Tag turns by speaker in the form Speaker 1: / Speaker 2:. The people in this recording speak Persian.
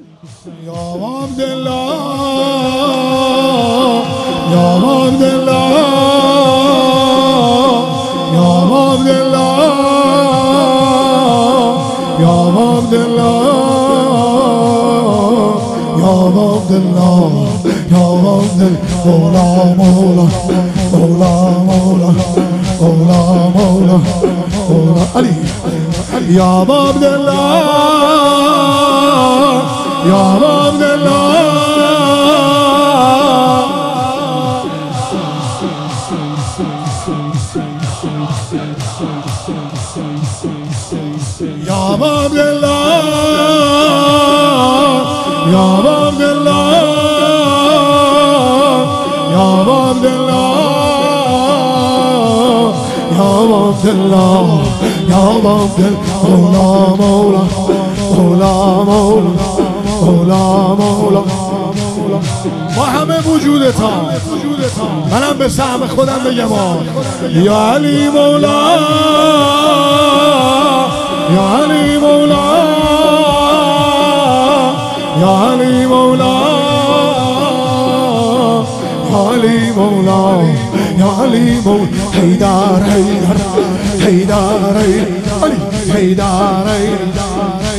Speaker 1: یا عبدالله یا عبدالله یا عبدالله یا عبدالله یا عبدالله یا عبدالله مولا مولا مولا مولا مولا مولا مولا علی یا عبدالله یا عبدالله یا عبدالله یا عبدالله یا عبدالله یا عبدالله یا عبدالله مولا مولا مولا مولا مولا مولا ما همه وجودتان منم به سهم خودم بگم یا علی مولا یا علی مولا یا علی مولا یا علی مولا یا علی مولا حیدر حیدر حیدر علی حیدر حیدر